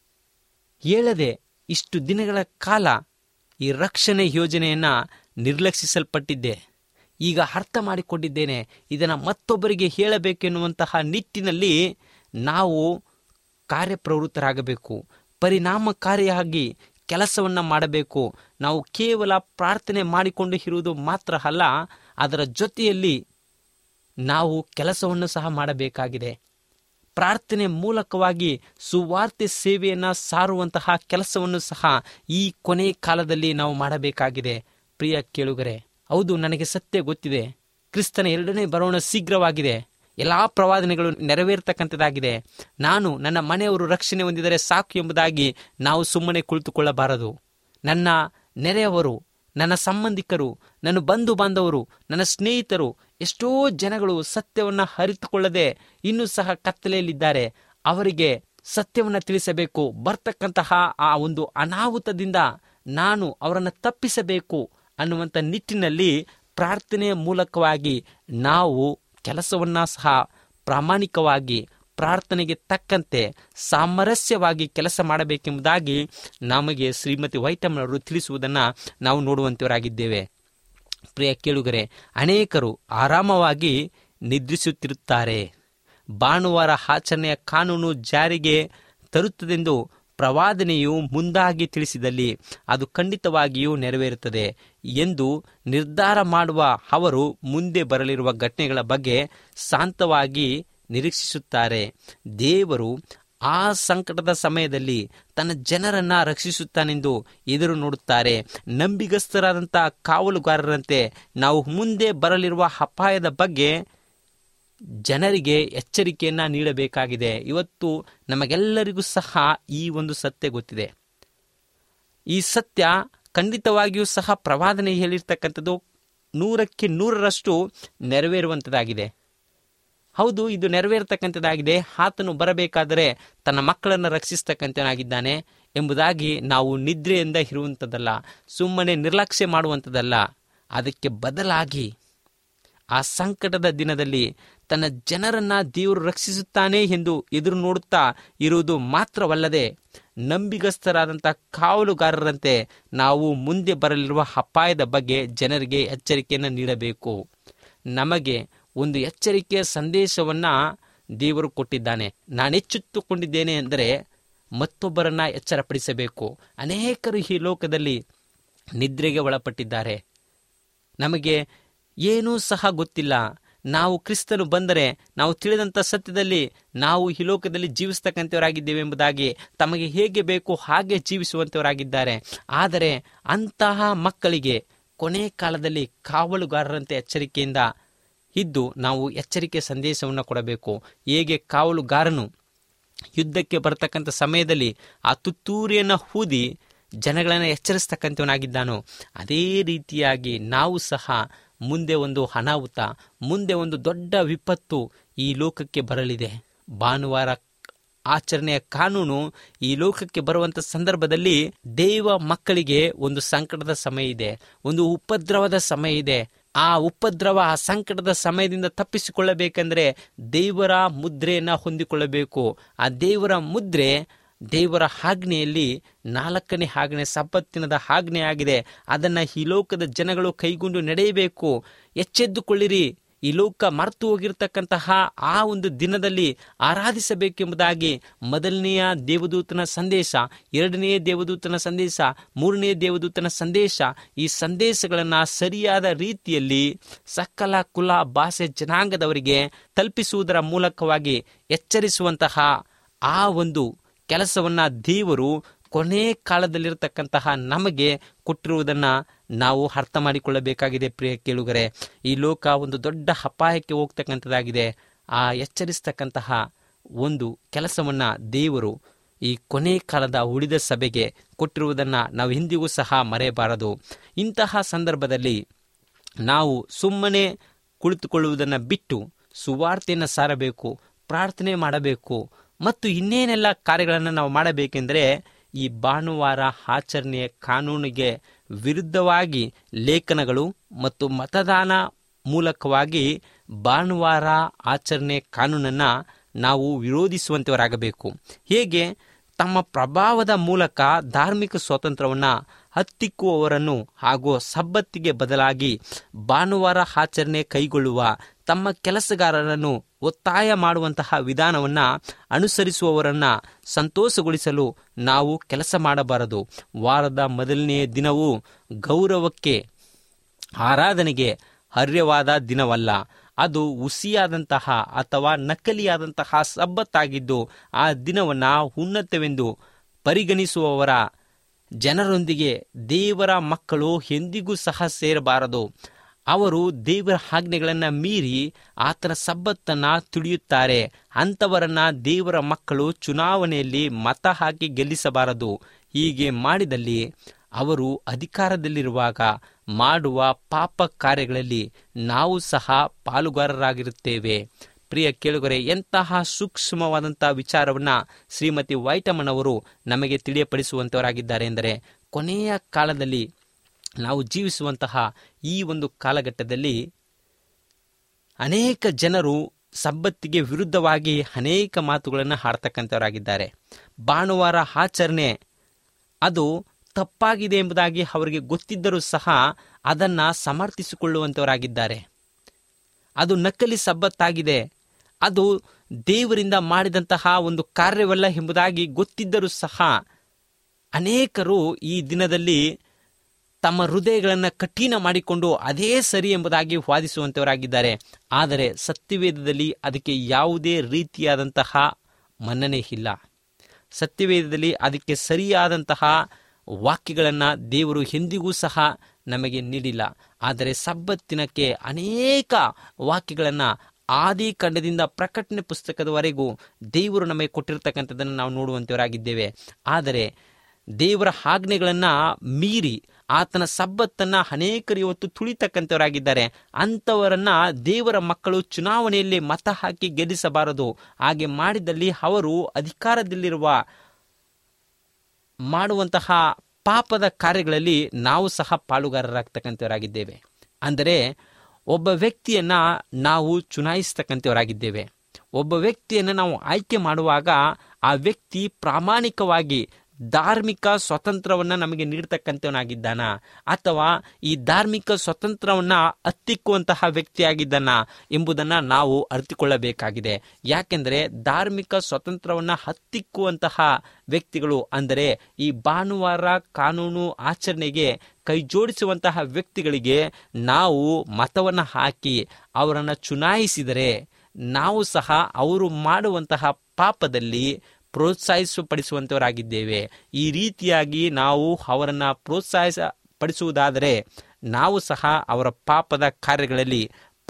ಹೇಳದೆ ಇಷ್ಟು ದಿನಗಳ ಕಾಲ ಈ ರಕ್ಷಣೆ ಯೋಜನೆಯನ್ನು ನಿರ್ಲಕ್ಷಿಸಲ್ಪಟ್ಟಿದ್ದೆ. ಈಗ ಅರ್ಥ ಮಾಡಿಕೊಂಡಿದ್ದೇನೆ, ಇದನ್ನು ಮತ್ತೊಬ್ಬರಿಗೆ ಹೇಳಬೇಕೆನ್ನುವಂತಹ ನಿಟ್ಟಿನಲ್ಲಿ ನಾವು ಕಾರ್ಯಪ್ರವೃತ್ತರಾಗಬೇಕು. ಪರಿಣಾಮಕಾರಿಯಾಗಿ ಕೆಲಸವನ್ನು ಮಾಡಬೇಕು. ನಾವು ಕೇವಲ ಪ್ರಾರ್ಥನೆ ಮಾಡಿಕೊಂಡು ಇರುವುದು ಮಾತ್ರ ಅಲ್ಲ, ಅದರ ಜೊತೆಯಲ್ಲಿ ನಾವು ಕೆಲಸವನ್ನು ಸಹ ಮಾಡಬೇಕಾಗಿದೆ. ಪ್ರಾರ್ಥನೆ ಮೂಲಕವಾಗಿ ಸುವಾರ್ತೆ ಸೇವೆಯನ್ನು ಸಾರುವಂತಹ ಕೆಲಸವನ್ನು ಸಹ ಈ ಕೊನೆ ಕಾಲದಲ್ಲಿ ನಾವು ಮಾಡಬೇಕಾಗಿದೆ. ಪ್ರಿಯ ಕೇಳುಗರೆ, ಹೌದು, ನನಗೆ ಸತ್ಯ ಗೊತ್ತಿದೆ. ಕ್ರಿಸ್ತನ ಎರಡನೇ ಬರೋಣ ಶೀಘ್ರವಾಗಿದೆ. ಎಲ್ಲ ಪ್ರವಾದನೆಗಳು ನೆರವೇರ್ತಕ್ಕಂಥದ್ದಾಗಿದೆ. ನಾನು ನನ್ನ ಮನೆಯವರು ರಕ್ಷಣೆ ಹೊಂದಿದರೆ ಸಾಕು ಎಂಬುದಾಗಿ ನಾವು ಸುಮ್ಮನೆ ಕುಳಿತುಕೊಳ್ಳಬಾರದು. ನನ್ನ ನೆರೆಯವರು, ನನ್ನ ಸಂಬಂಧಿಕರು, ನನ್ನ ಬಂಧು ಬಾಂಧವರು, ನನ್ನ ಸ್ನೇಹಿತರು, ಎಷ್ಟೋ ಜನಗಳು ಸತ್ಯವನ್ನು ಅರಿತುಕೊಳ್ಳದೆ ಇನ್ನೂ ಸಹ ಕತ್ತಲೆಯಲ್ಲಿದ್ದಾರೆ. ಅವರಿಗೆ ಸತ್ಯವನ್ನು ತಿಳಿಸಬೇಕು. ಬರ್ತಕ್ಕಂತಹ ಆ ಒಂದು ಅನಾಹುತದಿಂದ ನಾನು ಅವರನ್ನು ತಪ್ಪಿಸಬೇಕು ಅನ್ನುವಂಥ ನಿಟ್ಟಿನಲ್ಲಿ ಪ್ರಾರ್ಥನೆಯ ಮೂಲಕವಾಗಿ ನಾವು ಕೆಲಸವನ್ನು ಸಹ ಪ್ರಾಮಾಣಿಕವಾಗಿ ಪ್ರಾರ್ಥನೆಗೆ ತಕ್ಕಂತೆ ಸಾಮರಸ್ಯವಾಗಿ ಕೆಲಸ ಮಾಡಬೇಕೆಂಬುದಾಗಿ ನಮಗೆ ಶ್ರೀಮತಿ ವೈಟಮ್ಮನವರು ತಿಳಿಸುವುದನ್ನು ನಾವು ನೋಡುವಂತವರಾಗಿದ್ದೇವೆ. ಪ್ರಿಯ ಕೇಳುಗರೆ, ಅನೇಕರು ಆರಾಮವಾಗಿ ನಿದ್ರಿಸುತ್ತಿರುತ್ತಾರೆ. ಭಾನುವಾರ ಆಚರಣೆಯ ಕಾನೂನು ಜಾರಿಗೆ ತರುತ್ತದೆಂದು ಪ್ರವಾದನೆಯು ಮುಂದಾಗಿ ತಿಳಿಸಿದಲ್ಲಿ ಅದು ಖಂಡಿತವಾಗಿಯೂ ನೆರವೇರುತ್ತದೆ ಎಂದು ನಿರ್ಧಾರ ಮಾಡುವ ಅವರು ಮುಂದೆ ಬರಲಿರುವ ಘಟನೆಗಳ ಬಗ್ಗೆ ಶಾಂತವಾಗಿ ನಿರೀಕ್ಷಿಸುತ್ತಾರೆ. ದೇವರು ಆ ಸಂಕಟದ ಸಮಯದಲ್ಲಿ ತನ್ನ ಜನರನ್ನ ರಕ್ಷಿಸುತ್ತಾನೆಂದು ಎದುರು ನೋಡುತ್ತಾರೆ. ನಂಬಿಗಸ್ತರಾದಂಥ ಕಾವಲುಗಾರರಂತೆ ನಾವು ಮುಂದೆ ಬರಲಿರುವ ಅಪಾಯದ ಬಗ್ಗೆ ಜನರಿಗೆ ಎಚ್ಚರಿಕೆಯನ್ನ ನೀಡಬೇಕಾಗಿದೆ. ಇವತ್ತು ನಮಗೆಲ್ಲರಿಗೂ ಸಹ ಈ ಒಂದು ಸತ್ಯ ಗೊತ್ತಿದೆ. ಈ ಸತ್ಯ ಖಂಡಿತವಾಗಿಯೂ ಸಹ ಪ್ರವಾದನೆ ಹೇಳಿರ್ತಕ್ಕಂಥದ್ದು ನೂರಕ್ಕೆ ನೂರರಷ್ಟು ನೆರವೇರುವಂಥದ್ದಾಗಿದೆ. ಹೌದು, ಇದು ನೆರವೇರ್ತಕ್ಕಂಥದ್ದಾಗಿದೆ. ಆತನು ಬರಬೇಕಾದರೆ ತನ್ನ ಮಕ್ಕಳನ್ನು ರಕ್ಷಿಸ್ತಕ್ಕಂಥನಾಗಿದ್ದಾನೆ ಎಂಬುದಾಗಿ ನಾವು ನಿದ್ರೆಯಿಂದ ಇರುವಂಥದ್ದಲ್ಲ, ಸುಮ್ಮನೆ ನಿರ್ಲಕ್ಷ್ಯ ಮಾಡುವಂಥದ್ದಲ್ಲ. ಅದಕ್ಕೆ ಬದಲಾಗಿ ಆ ಸಂಕಟದ ದಿನದಲ್ಲಿ ತನ್ನ ಜನರನ್ನ ದೇವರು ರಕ್ಷಿಸುತ್ತಾನೆ ಎಂದು ಎದುರು ನೋಡುತ್ತಾ ಇರುವುದು ಮಾತ್ರವಲ್ಲದೆ ನಂಬಿಗಸ್ತರಾದಂಥ ಕಾವಲುಗಾರರಂತೆ ನಾವು ಮುಂದೆ ಬರಲಿರುವ ಅಪಾಯದ ಬಗ್ಗೆ ಜನರಿಗೆ ಎಚ್ಚರಿಕೆಯನ್ನು ನೀಡಬೇಕು. ನಮಗೆ ಒಂದು ಎಚ್ಚರಿಕೆಯ ಸಂದೇಶವನ್ನು ದೇವರು ಕೊಟ್ಟಿದ್ದಾನೆ. ನಾನು ಎಚ್ಚೆತ್ತುಕೊಂಡಿದ್ದೇನೆ ಎಂದರೆ ಮತ್ತೊಬ್ಬರನ್ನ ಎಚ್ಚರಪಡಿಸಬೇಕು. ಅನೇಕರು ಈ ಲೋಕದಲ್ಲಿ ನಿದ್ರೆಗೆ ಒಳಪಟ್ಟಿದ್ದಾರೆ. ನಮಗೆ ಏನೂ ಸಹ ಗೊತ್ತಿಲ್ಲ. ನಾವು ಕ್ರಿಸ್ತನು ಬಂದರೆ ನಾವು ತಿಳಿದಂಥ ಸತ್ಯದಲ್ಲಿ ನಾವು ಈ ಲೋಕದಲ್ಲಿ ಜೀವಿಸ್ತಕ್ಕಂಥವರಾಗಿದ್ದೇವೆ ಎಂಬುದಾಗಿ ತಮಗೆ ಹೇಗೆ ಬೇಕು ಹಾಗೆ ಜೀವಿಸುವಂಥವರಾಗಿದ್ದಾರೆ. ಆದರೆ ಅಂತಹ ಮಕ್ಕಳಿಗೆ ಕೊನೆ ಕಾಲದಲ್ಲಿ ಕಾವಲುಗಾರರಂತೆ ಎಚ್ಚರಿಕೆಯಿಂದ ಇದ್ದು ನಾವು ಎಚ್ಚರಿಕೆ ಸಂದೇಶವನ್ನು ಕೊಡಬೇಕು. ಹೇಗೆ ಕಾವಲುಗಾರನು ಯುದ್ಧಕ್ಕೆ ಬರತಕ್ಕಂಥ ಸಮಯದಲ್ಲಿ ಆ ತುತ್ತೂರಿಯನ್ನು ಊದಿ ಜನಗಳನ್ನು ಎಚ್ಚರಿಸ್ತಕ್ಕಂಥವನಾಗಿದ್ದಾನೋ, ಅದೇ ರೀತಿಯಾಗಿ ನಾವು ಸಹ ಮುಂದೆ ಒಂದು ಅನಾಹುತ, ಮುಂದೆ ಒಂದು ದೊಡ್ಡ ವಿಪತ್ತು ಈ ಲೋಕಕ್ಕೆ ಬರಲಿದೆ. ಭಾನುವಾರ ಆಚರಣೆಯ ಕಾನೂನು ಈ ಲೋಕಕ್ಕೆ ಬರುವಂತ ಸಂದರ್ಭದಲ್ಲಿ ದೇವ ಮಕ್ಕಳಿಗೆ ಒಂದು ಸಂಕಟದ ಸಮಯ ಇದೆ, ಒಂದು ಉಪದ್ರವದ ಸಮಯ ಇದೆ. ಆ ಉಪದ್ರವ, ಆ ಸಂಕಟದ ಸಮಯದಿಂದ ತಪ್ಪಿಸಿಕೊಳ್ಳಬೇಕೆಂದರೆ ದೇವರ ಮುದ್ರೆಯನ್ನ ಹೊಂದಿಕೊಳ್ಳಬೇಕು. ಆ ದೇವರ ಮುದ್ರೆ ದೇವರ ಆಜ್ಞೆಯಲ್ಲಿ ನಾಲ್ಕನೇ ಆಜ್ಞೆ, ಸಬ್ಬತ್ತಿನದ ಆಜ್ಞೆ ಆಗಿದೆ. ಅದನ್ನು ಈ ಲೋಕದ ಜನಗಳು ಕೈಗೊಂಡು ನಡೆಯಬೇಕು. ಎಚ್ಚೆದ್ದುಕೊಳ್ಳಿರಿ, ಈ ಲೋಕ ಮರೆತು ಹೋಗಿರ್ತಕ್ಕಂತಹ ಆ ಒಂದು ದಿನದಲ್ಲಿ ಆರಾಧಿಸಬೇಕೆಂಬುದಾಗಿ ಮೊದಲನೆಯ ದೇವದೂತನ ಸಂದೇಶ, ಎರಡನೆಯ ದೇವದೂತನ ಸಂದೇಶ, ಮೂರನೆಯ ದೇವದೂತನ ಸಂದೇಶ, ಈ ಸಂದೇಶಗಳನ್ನು ಸರಿಯಾದ ರೀತಿಯಲ್ಲಿ ಸಕಲ ಕುಲ ಭಾಷೆ ಜನಾಂಗದವರಿಗೆ ತಲುಪಿಸುವುದರ ಮೂಲಕವಾಗಿ ಎಚ್ಚರಿಸುವಂತಹ ಆ ಒಂದು ಕೆಲಸವನ್ನ ದೇವರು ಕೊನೆ ಕಾಲದಲ್ಲಿರತಕ್ಕಂತಹ ನಮಗೆ ಕೊಟ್ಟಿರುವುದನ್ನು ನಾವು ಅರ್ಥ ಮಾಡಿಕೊಳ್ಳಬೇಕಾಗಿದೆ. ಪ್ರಿಯ ಕೇಳುಗರೆ, ಈ ಲೋಕ ಒಂದು ದೊಡ್ಡ ಅಪಾಯಕ್ಕೆ ಹೋಗ್ತಕ್ಕಂಥದ್ದಾಗಿದೆ. ಆ ಎಚ್ಚರಿಸ್ತಕ್ಕಂತಹ ಒಂದು ಕೆಲಸವನ್ನ ದೇವರು ಈ ಕೊನೆ ಕಾಲದ ಉಳಿದ ಸಭೆಗೆ ಕೊಟ್ಟಿರುವುದನ್ನು ನಾವು ಎಂದಿಗೂ ಸಹ ಮರೆಯಬಾರದು. ಇಂತಹ ಸಂದರ್ಭದಲ್ಲಿ ನಾವು ಸುಮ್ಮನೆ ಕುಳಿತುಕೊಳ್ಳುವುದನ್ನು ಬಿಟ್ಟು ಸುವಾರ್ತೆಯನ್ನು ಸಾರಬೇಕು, ಪ್ರಾರ್ಥನೆ ಮಾಡಬೇಕು ಮತ್ತು ಇನ್ನೇನೆಲ್ಲ ಕಾರ್ಯಗಳನ್ನು ನಾವು ಮಾಡಬೇಕೆಂದರೆ ಈ ಭಾನುವಾರ ಆಚರಣೆಯ ಕಾನೂನಿಗೆ ವಿರುದ್ಧವಾಗಿ ಲೇಖನಗಳು ಮತ್ತು ಮತದಾನ ಮೂಲಕವಾಗಿ ಭಾನುವಾರ ಆಚರಣೆ ಕಾನೂನನ್ನು ನಾವು ವಿರೋಧಿಸುವಂತವರಾಗಬೇಕು. ಹೇಗೆ ತಮ್ಮ ಪ್ರಭಾವದ ಮೂಲಕ ಧಾರ್ಮಿಕ ಸ್ವಾತಂತ್ರ್ಯವನ್ನು ಹತ್ತಿಕ್ಕುವವರನ್ನು ಹಾಗೂ ಸಬ್ಬತ್ತಿಗೆ ಬದಲಾಗಿ ಭಾನುವಾರ ಆಚರಣೆ ಕೈಗೊಳ್ಳುವ ತಮ್ಮ ಕೆಲಸಗಾರರನ್ನು ಒತ್ತಾಯ ಮಾಡುವಂತಹ ವಿಧಾನವನ್ನು ಅನುಸರಿಸುವವರನ್ನು ಸಂತೋಷಗೊಳಿಸಲು ನಾವು ಕೆಲಸ ಮಾಡಬಾರದು. ವಾರದ ಮೊದಲನೆಯ ದಿನವು ಗೌರವಕ್ಕೆ, ಆರಾಧನೆಗೆ ಅರ್ಹವಾದ ದಿನವಲ್ಲ. ಅದು ಹುಸಿಯಾದಂತಹ ಅಥವಾ ನಕಲಿಯಾದಂತಹ ಸಬ್ಬತ್ತಾಗಿದ್ದು ಆ ದಿನವನ್ನು ಉನ್ನತವೆಂದು ಪರಿಗಣಿಸುವವರ ಜನರೊಂದಿಗೆ ದೇವರ ಮಕ್ಕಳು ಎಂದಿಗೂ ಸಹ ಸೇರಬಾರದು. ಅವರು ದೇವರ ಆಜ್ಞೆಗಳನ್ನು ಮೀರಿ ಆತನ ಸಬ್ಬತ್ತನ್ನು ತುಳಿಯುತ್ತಾರೆ. ಅಂಥವರನ್ನು ದೇವರ ಮಕ್ಕಳು ಚುನಾವಣೆಯಲ್ಲಿ ಮತ ಹಾಕಿ ಗೆಲ್ಲಿಸಬಾರದು. ಹೀಗೆ ಮಾಡಿದಲ್ಲಿ ಅವರು ಅಧಿಕಾರದಲ್ಲಿರುವಾಗ ಮಾಡುವ ಪಾಪ ಕಾರ್ಯಗಳಲ್ಲಿ ನಾವು ಸಹ ಪಾಲುಗಾರರಾಗಿರುತ್ತೇವೆ. ಪ್ರಿಯ ಕೇಳುಗರೆ, ಎಂತಹ ಸೂಕ್ಷ್ಮವಾದಂಥ ವಿಚಾರವನ್ನು ಶ್ರೀಮತಿ ವೈಟಮನ್ ಅವರು ನಮಗೆ ತಿಳಿಯಪಡಿಸುವಂಥವರಾಗಿದ್ದಾರೆ ಎಂದರೆ, ಕೊನೆಯ ಕಾಲದಲ್ಲಿ ನಾವು ಜೀವಿಸುವಂತಹ ಈ ಒಂದು ಕಾಲಘಟ್ಟದಲ್ಲಿ ಅನೇಕ ಜನರು ಸಬ್ಬತ್ತಿಗೆ ವಿರುದ್ಧವಾಗಿ ಅನೇಕ ಮಾತುಗಳನ್ನು ಆಡ್ತಕ್ಕಂಥವರಾಗಿದ್ದಾರೆ. ಭಾನುವಾರ ಆಚರಣೆ ಅದು ತಪ್ಪಾಗಿದೆ ಎಂಬುದಾಗಿ ಅವರಿಗೆ ಗೊತ್ತಿದ್ದರೂ ಸಹ ಅದನ್ನು ಸಮರ್ಥಿಸಿಕೊಳ್ಳುವಂಥವರಾಗಿದ್ದಾರೆ. ಅದು ನಕಲಿ ಸಬ್ಬತ್ತಾಗಿದೆ, ಅದು ದೇವರಿಂದ ಮಾಡಿದಂತಹ ಒಂದು ಕಾರ್ಯವಲ್ಲ ಎಂಬುದಾಗಿ ಗೊತ್ತಿದ್ದರೂ ಸಹ ಅನೇಕರು ಈ ದಿನದಲ್ಲಿ ತಮ್ಮ ಹೃದಯಗಳನ್ನು ಕಠಿಣ ಮಾಡಿಕೊಂಡು ಅದೇ ಸರಿ ಎಂಬುದಾಗಿ ವಾದಿಸುವಂಥವರಾಗಿದ್ದಾರೆ. ಆದರೆ ಸತ್ಯವೇದದಲ್ಲಿ ಅದಕ್ಕೆ ಯಾವುದೇ ರೀತಿಯಾದಂತಹ ಮನ್ನಣೆ ಇಲ್ಲ. ಸತ್ಯವೇದದಲ್ಲಿ ಅದಕ್ಕೆ ಸರಿಯಾದಂತಹ ವಾಕ್ಯಗಳನ್ನು ದೇವರು ಎಂದಿಗೂ ಸಹ ನಮಗೆ ನೀಡಿಲ್ಲ. ಆದರೆ ಸಬ್ಬತ್ತಿನಕ್ಕೆ ಅನೇಕ ವಾಕ್ಯಗಳನ್ನು ಆದಿ ಖಂಡದಿಂದ ಪ್ರಕಟಣೆ ಪುಸ್ತಕದವರೆಗೂ ದೇವರು ನಮಗೆ ಕೊಟ್ಟಿರ್ತಕ್ಕಂಥದ್ದನ್ನು ನಾವು ನೋಡುವಂಥವರಾಗಿದ್ದೇವೆ. ಆದರೆ ದೇವರ ಆಜ್ಞೆಗಳನ್ನು ಮೀರಿ ಆತನ ಸಬ್ಬತ್ತನ್ನು ಅನೇಕರು ಇವತ್ತು ತುಳಿತಕ್ಕಂಥವರಾಗಿದ್ದಾರೆ. ಅಂಥವರನ್ನು ದೇವರ ಮಕ್ಕಳು ಚುನಾವಣೆಯಲ್ಲಿ ಮತ ಹಾಕಿ ಗೆಲ್ಲಿಸಬಾರದು. ಹಾಗೆ ಮಾಡಿದಲ್ಲಿ ಅವರು ಅಧಿಕಾರದಲ್ಲಿರುವ ಮಾಡುವಂತಹ ಪಾಪದ ಕಾರ್ಯಗಳಲ್ಲಿ ನಾವು ಸಹ ಪಾಲುಗಾರರಾಗ್ತಕ್ಕಂಥವರಾಗಿದ್ದೇವೆ. ಅಂದರೆ ಒಬ್ಬ ವ್ಯಕ್ತಿಯನ್ನು ನಾವು ಚುನಾಯಿಸ್ತಕ್ಕಂಥವರಾಗಿದ್ದೇವೆ. ಒಬ್ಬ ವ್ಯಕ್ತಿಯನ್ನು ನಾವು ಆಯ್ಕೆ ಮಾಡುವಾಗ ಆ ವ್ಯಕ್ತಿ ಪ್ರಾಮಾಣಿಕವಾಗಿ ಧಾರ್ಮಿಕ ಸ್ವಾತಂತ್ರ್ಯವನ್ನು ನಮಗೆ ನೀಡ್ತಕ್ಕಂಥವನಾಗಿದ್ದಾನ ಅಥವಾ ಈ ಧಾರ್ಮಿಕ ಸ್ವಾತಂತ್ರ್ಯವನ್ನು ಹತ್ತಿಕ್ಕುವಂತಹ ವ್ಯಕ್ತಿಯಾಗಿದ್ದಾನ ಎಂಬುದನ್ನು ನಾವು ಅರಿತುಕೊಳ್ಳಬೇಕಾಗಿದೆ. ಯಾಕೆಂದರೆ ಧಾರ್ಮಿಕ ಸ್ವಾತಂತ್ರ್ಯವನ್ನು ಹತ್ತಿಕ್ಕುವಂತಹ ವ್ಯಕ್ತಿಗಳು ಅಂದರೆ ಈ ಭಾನುವಾರ ಕಾನೂನು ಆಚರಣೆಗೆ ಕೈ ಜೋಡಿಸುವಂತಹ ವ್ಯಕ್ತಿಗಳಿಗೆ ನಾವು ಮತವನ್ನು ಹಾಕಿ ಅವರನ್ನು ಚುನಾಯಿಸಿದರೆ ನಾವು ಸಹ ಅವರು ಮಾಡುವಂತಹ ಪಾಪದಲ್ಲಿ ಪ್ರೋತ್ಸಾಹಿಸಪಡಿಸುವಂಥವರಾಗಿದ್ದೇವೆ. ಈ ರೀತಿಯಾಗಿ ನಾವು ಅವರನ್ನು ಪ್ರೋತ್ಸಾಹಿಸ ಪಡಿಸುವುದಾದರೆ ನಾವು ಸಹ ಅವರ ಪಾಪದ ಕಾರ್ಯಗಳಲ್ಲಿ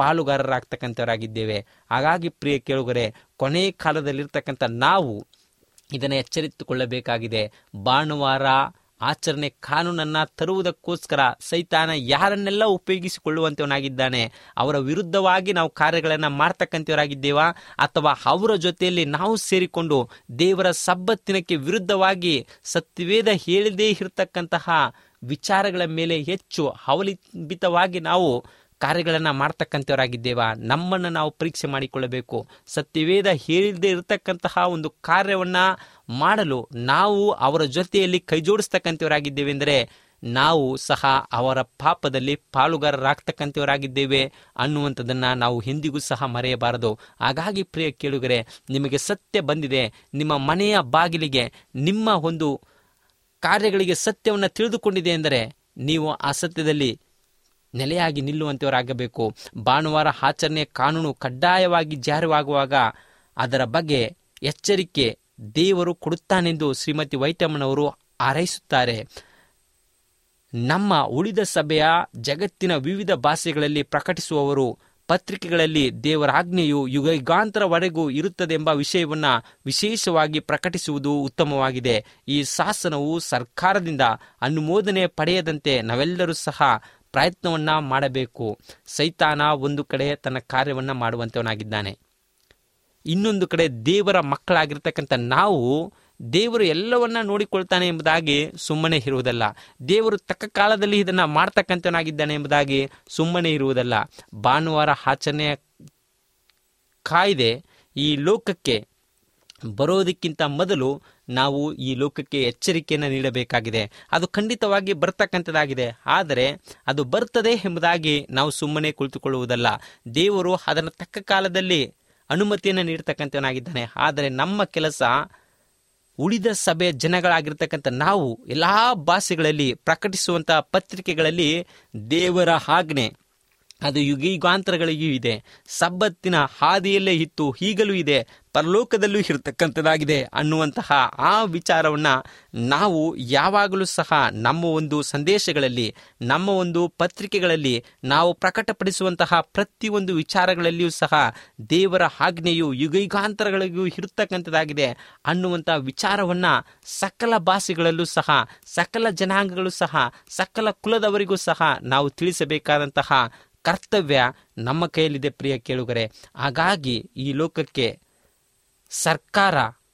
ಪಾಲುಗಾರರಾಗ್ತಕ್ಕಂಥವರಾಗಿದ್ದೇವೆ. ಹಾಗಾಗಿ ಪ್ರಿಯ ಕೇಳುಗರೆ, ಕೊನೆ ಕಾಲದಲ್ಲಿರ್ತಕ್ಕಂಥ ನಾವು ಇದನ್ನು ಎಚ್ಚರಿಸಿಕೊಳ್ಳಬೇಕಾಗಿದೆ. ಭಾನುವಾರ ಆಚರಣೆ ಕಾನೂನನ್ನು ತರುವುದಕ್ಕೋಸ್ಕರ ಸೈತಾನ ಯಾರನ್ನೆಲ್ಲ ಉಪಯೋಗಿಸಿಕೊಳ್ಳುವಂಥವನಾಗಿದ್ದಾನೆ, ಅವರ ವಿರುದ್ಧವಾಗಿ ನಾವು ಕಾರ್ಯಗಳನ್ನು ಮಾಡ್ತಕ್ಕಂಥವರಾಗಿದ್ದೇವಾ ಅಥವಾ ಅವರ ಜೊತೆಯಲ್ಲಿ ನಾವು ಸೇರಿಕೊಂಡು ದೇವರ ಸಬ್ಬತ್ತಿನಕ್ಕೆ ವಿರುದ್ಧವಾಗಿ ಸತ್ಯವೇದ ಹೇಳಿದೇ ಇರತಕ್ಕಂತಹ ವಿಚಾರಗಳ ಮೇಲೆ ಹೆಚ್ಚು ಅವಲಂಬಿತವಾಗಿ ನಾವು ಕಾರ್ಯಗಳನ್ನು ಮಾಡ್ತಕ್ಕಂಥವರಾಗಿದ್ದೇವಾ? ನಮ್ಮನ್ನು ನಾವು ಪರೀಕ್ಷೆ ಮಾಡಿಕೊಳ್ಳಬೇಕು. ಸತ್ಯವೇದ ಹೇಳಿದೇ ಇರತಕ್ಕಂತಹ ಒಂದು ಕಾರ್ಯವನ್ನು ಮಾಡಲು ನಾವು ಅವರ ಜೊತೆಯಲ್ಲಿ ಕೈ ಜೋಡಿಸ್ತಕ್ಕಂಥವರಾಗಿದ್ದೇವೆ ಎಂದರೆ ನಾವು ಸಹ ಅವರ ಪಾಪದಲ್ಲಿ ಪಾಲುಗಾರರಾಗ್ತಕ್ಕಂಥವರಾಗಿದ್ದೇವೆ ಅನ್ನುವಂಥದ್ದನ್ನು ನಾವು ಎಂದಿಗೂ ಸಹ ಮರೆಯಬಾರದು. ಹಾಗಾಗಿ ಪ್ರಿಯ ಕೇಳುಗರೆ, ನಿಮಗೆ ಸತ್ಯ ಬಂದಿದೆ, ನಿಮ್ಮ ಮನೆಯ ಬಾಗಿಲಿಗೆ ನಿಮ್ಮ ಒಂದು ಕಾರ್ಯಗಳಿಗೆ ಸತ್ಯವನ್ನು ತಿಳಿದುಕೊಂಡಿದೆ ಎಂದರೆ ನೀವು ಆ ಸತ್ಯದಲ್ಲಿ ನೆಲೆಯಾಗಿ ನಿಲ್ಲುವಂಥವರಾಗಬೇಕು. ಭಾನುವಾರ ಆಚರಣೆಯ ಕಾನೂನು ಕಡ್ಡಾಯವಾಗಿ ಜಾರಿಯಾಗುವಾಗ ಅದರ ಬಗ್ಗೆ ಎಚ್ಚರಿಕೆ ದೇವರು ಕೊಡುತ್ತಾನೆಂದು ಶ್ರೀಮತಿ ವೈಟಮನ್ ಅವರು ಹಾರೈಸುತ್ತಾರೆ. ನಮ್ಮ ಉಳಿದ ಸಭೆಯ ಜಗತ್ತಿನ ವಿವಿಧ ಭಾಷೆಗಳಲ್ಲಿ ಪ್ರಕಟಿಸುವವರು ಪತ್ರಿಕೆಗಳಲ್ಲಿ ದೇವರ ಆಜ್ಞೆಯು ಯುಗ ಯುಗಾಂತರವರೆಗೂ ಇರುತ್ತದೆಂಬ ವಿಷಯವನ್ನು ವಿಶೇಷವಾಗಿ ಪ್ರಕಟಿಸುವುದು ಉತ್ತಮವಾಗಿದೆ. ಈ ಶಾಸನವು ಸರ್ಕಾರದಿಂದ ಅನುಮೋದನೆ ಪಡೆಯದಂತೆ ನಾವೆಲ್ಲರೂ ಸಹ ಪ್ರಯತ್ನವನ್ನು ಮಾಡಬೇಕು. ಸೈತಾನ ಒಂದು ಕಡೆ ತನ್ನ ಕಾರ್ಯವನ್ನು ಮಾಡುವಂಥವನಾಗಿದ್ದಾನೆ, ಇನ್ನೊಂದು ಕಡೆ ದೇವರ ಮಕ್ಕಳಾಗಿರ್ತಕ್ಕಂಥ ನಾವು ದೇವರು ಎಲ್ಲವನ್ನ ನೋಡಿಕೊಳ್ತಾನೆ ಎಂಬುದಾಗಿ ಸುಮ್ಮನೆ ಇರುವುದಲ್ಲ, ದೇವರು ತಕ್ಕ ಕಾಲದಲ್ಲಿ ಇದನ್ನು ಮಾಡ್ತಕ್ಕಂಥವನಾಗಿದ್ದಾನೆ ಎಂಬುದಾಗಿ ಸುಮ್ಮನೆ ಇರುವುದಲ್ಲ. ಭಾನುವಾರ ಆಚರಣೆಯ ಕಾಯ್ದೆ ಈ ಲೋಕಕ್ಕೆ ಬರೋದಕ್ಕಿಂತ ಮೊದಲು ನಾವು ಈ ಲೋಕಕ್ಕೆ ಎಚ್ಚರಿಕೆಯನ್ನು ನೀಡಬೇಕಾಗಿದೆ. ಅದು ಖಂಡಿತವಾಗಿ ಬರ್ತಕ್ಕಂಥದ್ದಾಗಿದೆ, ಆದರೆ ಅದು ಬರ್ತದೆ ಎಂಬುದಾಗಿ ನಾವು ಸುಮ್ಮನೆ ಕುಳಿತುಕೊಳ್ಳುವುದಲ್ಲ. ದೇವರು ಅದನ್ನು ತಕ್ಕ ಕಾಲದಲ್ಲಿ ಅನುಮತಿಯನ್ನು ನೀಡ್ತಕ್ಕಂಥವನಾಗಿದ್ದಾನೆ. ಆದರೆ ನಮ್ಮ ಕೆಲಸ ಉಳಿದ ಸಭೆಯ ಜನಗಳಾಗಿರ್ತಕ್ಕಂಥ ನಾವು ಎಲ್ಲ ಭಾಷೆಗಳಲ್ಲಿ ಪ್ರಕಟಿಸುವಂತಹ ಪತ್ರಿಕೆಗಳಲ್ಲಿ ದೇವರ ಆಜ್ಞೆ ಅದು ಯುಗಯುಗಾಂತರಗಳಿಗೂ ಇದೆ, ಸಬ್ಬತ್ತಿನ ಹಾದಿಯಲ್ಲೇ ಇತ್ತು, ಈಗಲೂ ಇದೆ, ಪರಲೋಕದಲ್ಲೂ ಇರತಕ್ಕಂಥದ್ದಾಗಿದೆ ಅನ್ನುವಂತಹ ಆ ವಿಚಾರವನ್ನು ನಾವು ಯಾವಾಗಲೂ ಸಹ ನಮ್ಮ ಒಂದು ಸಂದೇಶಗಳಲ್ಲಿ, ನಮ್ಮ ಒಂದು ಪತ್ರಿಕೆಗಳಲ್ಲಿ ನಾವು ಪ್ರಕಟಪಡಿಸುವಂತಹ ಪ್ರತಿಯೊಂದು ವಿಚಾರಗಳಲ್ಲಿಯೂ ಸಹ ದೇವರ ಆಜ್ಞೆಯು ಯುಗಯುಗಾಂತರಗಳಿಗೂ ಇರತಕ್ಕಂಥದ್ದಾಗಿದೆ ಅನ್ನುವಂಥ ವಿಚಾರವನ್ನು ಸಕಲ ಭಾಷೆಗಳಲ್ಲೂ ಸಹ, ಸಕಲ ಜನಾಂಗಗಳು ಸಹ, ಸಕಲ ಕುಲದವರಿಗೂ ಸಹ ನಾವು ತಿಳಿಸಬೇಕಾದಂತಹ ಕರ್ತವ್ಯ ನಮ್ಮ ಕೈಯಲ್ಲಿದೆ ಪ್ರಿಯ ಕೇಳುಗರೆ. ಹಾಗಾಗಿ ಈ ಲೋಕಕ್ಕೆ ಸರ್ಕಾರ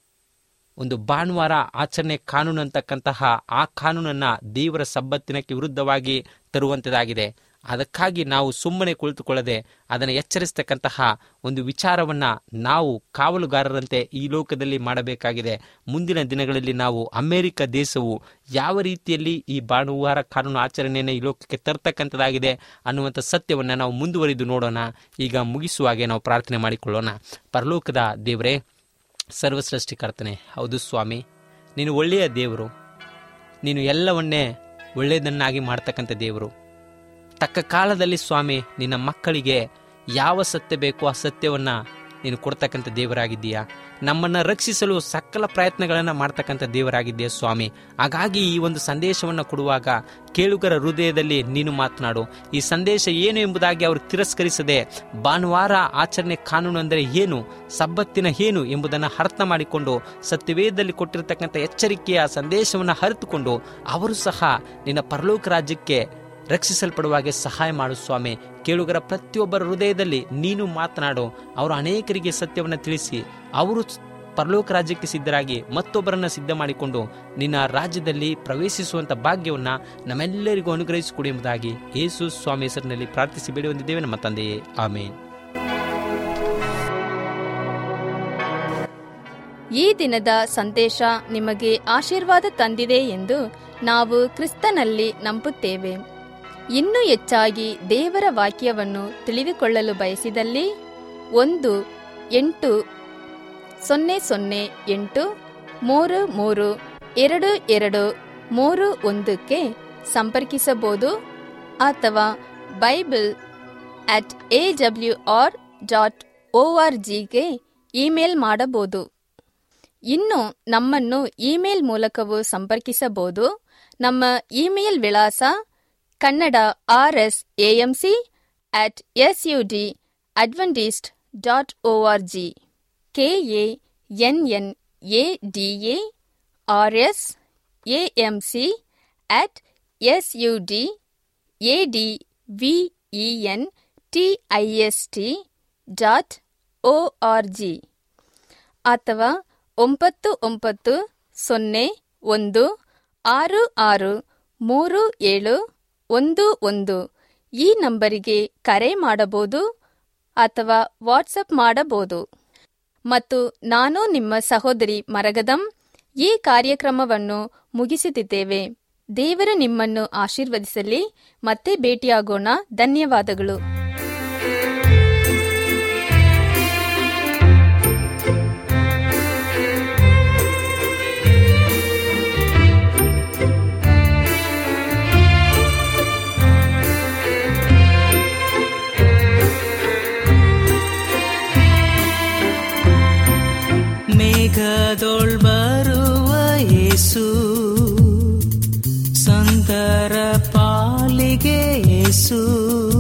ಒಂದು ಭಾನುವಾರ ಆಚರಣೆ ಕಾನೂನು ಅಂತಕ್ಕಂತಹ ಆ ಕಾನೂನನ್ನು ದೇವರ ಸಬ್ಬತ್ತಿನಕ್ಕೆ ವಿರುದ್ಧವಾಗಿ ತರುವಂಥದ್ದಾಗಿದೆ. ಅದಕ್ಕಾಗಿ ನಾವು ಸುಮ್ಮನೆ ಕುಳಿತುಕೊಳ್ಳದೆ ಅದನ್ನು ಎಚ್ಚರಿಸ್ತಕ್ಕಂತಹ ಒಂದು ವಿಚಾರವನ್ನು ನಾವು ಕಾವಲುಗಾರರಂತೆ ಈ ಲೋಕದಲ್ಲಿ ಮಾಡಬೇಕಾಗಿದೆ. ಮುಂದಿನ ದಿನಗಳಲ್ಲಿ ನಾವು ಅಮೆರಿಕ ದೇಶವು ಯಾವ ರೀತಿಯಲ್ಲಿ ಈ ಭಾನುವಾರ ಕಾನೂನು ಆಚರಣೆಯನ್ನು ಈ ಲೋಕಕ್ಕೆ ತರ್ತಕ್ಕಂಥದ್ದಾಗಿದೆ ಅನ್ನುವಂಥ ಸತ್ಯವನ್ನು ನಾವು ಮುಂದುವರಿದು ನೋಡೋಣ. ಈಗ ಮುಗಿಸುವಾಗೆ ನಾವು ಪ್ರಾರ್ಥನೆ ಮಾಡಿಕೊಳ್ಳೋಣ. ಪರಲೋಕದ ದೇವರೇ, ಸರ್ವಸೃಷ್ಟಿಕರ್ತನೆ, ಹೌದು ಸ್ವಾಮಿ, ನೀನು ಒಳ್ಳೆಯ ದೇವರು, ನೀನು ಎಲ್ಲವನ್ನೇ ಒಳ್ಳೆಯದನ್ನಾಗಿ ಮಾಡ್ತಕ್ಕಂಥ ದೇವರು. ತಕ್ಕ ಕಾಲದಲ್ಲಿ ಸ್ವಾಮಿ ನಿನ್ನ ಮಕ್ಕಳಿಗೆ ಯಾವ ಸತ್ಯ ಬೇಕೋ ಆ ಸತ್ಯವನ್ನು ನೀನು ಕೊಡ್ತಕ್ಕಂಥ ದೇವರಾಗಿದ್ದೀಯಾ. ನಮ್ಮನ್ನು ರಕ್ಷಿಸಲು ಸಕಲ ಪ್ರಯತ್ನಗಳನ್ನು ಮಾಡ್ತಕ್ಕಂಥ ದೇವರಾಗಿದ್ದೀಯ ಸ್ವಾಮಿ. ಹಾಗಾಗಿ ಈ ಒಂದು ಸಂದೇಶವನ್ನು ಕೊಡುವಾಗ ಕೇಳುಗರ ಹೃದಯದಲ್ಲಿ ನೀನು ಮಾತನಾಡು. ಈ ಸಂದೇಶ ಏನು ಎಂಬುದಾಗಿ ಅವರು ತಿರಸ್ಕರಿಸದೆ ಭಾನುವಾರ ಆಚರಣೆ ಕಾನೂನು ಅಂದರೆ ಏನು, ಸಬ್ಬತ್ತಿನ ಏನು ಎಂಬುದನ್ನು ಅರ್ಥ ಮಾಡಿಕೊಂಡು ಸತ್ಯವೇದದಲ್ಲಿ ಕೊಟ್ಟಿರತಕ್ಕಂಥ ಎಚ್ಚರಿಕೆಯ ಸಂದೇಶವನ್ನು ಅರಿತುಕೊಂಡು ಅವರು ಸಹ ನಿನ್ನ ಪರಲೋಕ ರಾಜ್ಯಕ್ಕೆ ರಕ್ಷಿಸಲ್ಪಡುವಾಗೆ ಸಹಾಯ ಮಾಡು ಸ್ವಾಮಿ. ಕೇಳುಗರ ಪ್ರತಿಯೊಬ್ಬರ ಹೃದಯದಲ್ಲಿ ನೀನು ಮಾತನಾಡು. ಅವರು ಅನೇಕರಿಗೆ ಸತ್ಯವನ್ನು ತಿಳಿಸಿ ಅವರು ಪರಲೋಕ ರಾಜ್ಯಕ್ಕೆ ಸಿದ್ಧರಾಗಿ ಮತ್ತೊಬ್ಬರನ್ನು ಸಿದ್ಧ ಮಾಡಿಕೊಂಡು ನಿನ್ನ ರಾಜ್ಯದಲ್ಲಿ ಪ್ರವೇಶಿಸುವಂಥ ಭಾಗ್ಯವನ್ನು ನಮ್ಮೆಲ್ಲರಿಗೂ ಅನುಗ್ರಹಿಸಿಕೊಡಿ ಎಂಬುದಾಗಿ ಯೇಸು ಸ್ವಾಮಿ ಹೆಸರಿನಲ್ಲಿ ಪ್ರಾರ್ಥಿಸಿ ಬೇಡಿ ಹೊಂದಿದ್ದೇವೆ ನಮ್ಮ ತಂದೆಯೇ, ಆಮೇನ್. ಈ ದಿನದ ಸಂದೇಶ ನಿಮಗೆ ಆಶೀರ್ವಾದ ತಂದಿದೆ ಎಂದು ನಾವು ಕ್ರಿಸ್ತನಲ್ಲಿ ನಂಬುತ್ತೇವೆ. ಇನ್ನೂ ಹೆಚ್ಚಾಗಿ ದೇವರ ವಾಕ್ಯವನ್ನು ತಿಳಿದುಕೊಳ್ಳಲು ಬಯಸಿದಲ್ಲಿ ಒಂದು ಎಂಟು ಸೊನ್ನೆ ಸೊನ್ನೆ ಎಂಟು ಮೂರು ಮೂರು ಎರಡು ಎರಡು ಮೂರು ಒಂದಕ್ಕೆ ಸಂಪರ್ಕಿಸಬಹುದು ಅಥವಾ Bible at A W R dot O R ಜಿಗೆ ಇಮೇಲ್ ಮಾಡಬಹುದು. ಇನ್ನು ನಮ್ಮನ್ನು ಇಮೇಲ್ ಮೂಲಕವೂ ಸಂಪರ್ಕಿಸಬಹುದು. ನಮ್ಮ ಇಮೇಲ್ ವಿಳಾಸ Kannada R S A M C at S U D Adventist dot O R G, K A N N A D A R S A M C at S U D A D V E N T I S T dot O R G ಅಥವಾ ಒಂಬತ್ತು ಒಂಬತ್ತು ಸೊನ್ನೆ ಒಂದು ಆರು ಆರು ಮೂರು ಏಳು ಒಂದು ಒಂದು ಈ ನಂಬರಿಗೆ ಕರೆ ಮಾಡಬಹುದು ಅಥವಾ ವಾಟ್ಸಪ್ ಮಾಡಬಹುದು. ಮತ್ತು ನಾನು ನಿಮ್ಮ ಸಹೋದರಿ ಮರಗದಂ ಈ ಕಾರ್ಯಕ್ರಮವನ್ನು ಮುಗಿಸುತ್ತಿದ್ದೇವೆ. ದೇವರು ನಿಮ್ಮನ್ನು ಆಶೀರ್ವದಿಸಲಿ. ಮತ್ತೆ ಭೇಟಿಯಾಗೋಣ. ಧನ್ಯವಾದಗಳು. ಮೇಘದೊಳ್ ಬರುವ ಯೇಸು, ಸಂತರ ಪಾಲಿಗೆ ಯೇಸು.